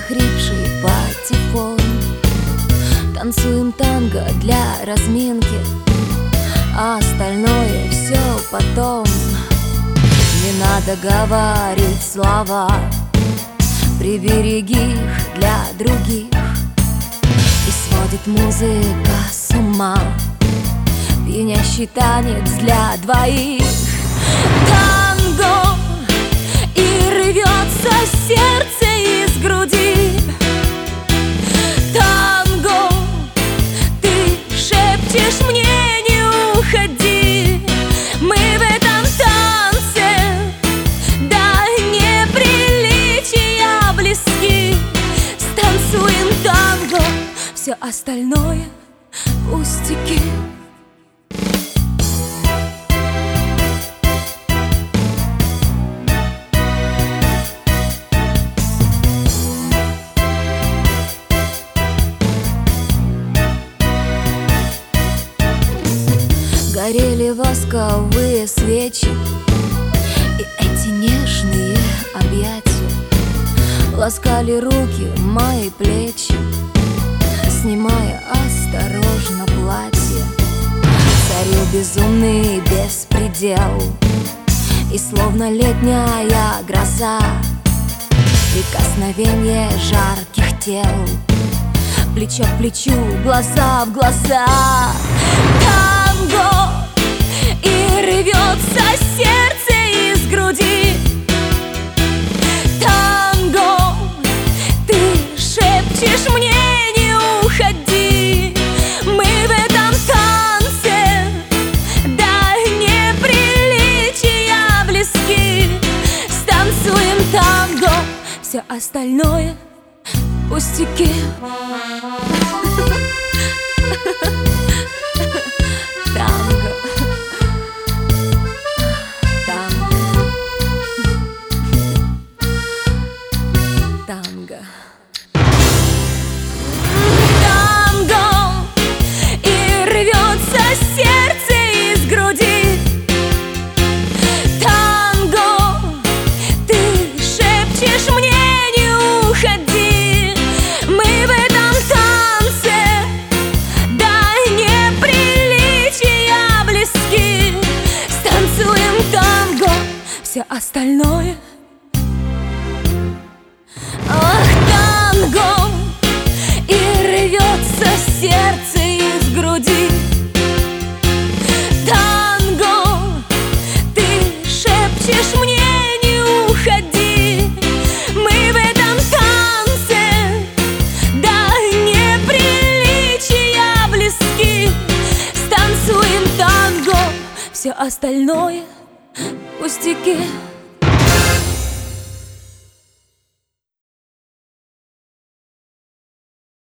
охрипший патефон. Танцуем танго для разминки, а остальное все потом. Не надо говорить слова, прибереги их для других. И сводит музыка с ума, пьянящий танец для двоих. Танго, и рвется сердце из груди. Танго, ты шепчешь мне: не уходи. Мы в этом танце до неприличия близки. Станцуем танго, все остальное пустяки. Горели восковые свечи, и эти нежные объятия ласкали руки мои плечи, снимая осторожно платье. Царил безумный беспредел, и словно летняя гроза прикосновение жарких тел, плечо к плечу, глаза в глаза. Танго, и рвется сердце из груди. Танго, ты шепчешь мне: не уходи. Мы в этом танце до неприличия близки. Станцуем танго, все остальное пустяки. Танго, и рвется сердце из груди. Танго, ты шепчешь мне: не уходи. Мы в этом танце до неприличия близки. Станцуем танго, все остальное. Ах, танго, и рвется сердце из груди. Танго, ты шепчешь мне: не уходи. Мы в этом танце до неприличия близки. Станцуем танго, все остальное пустяки.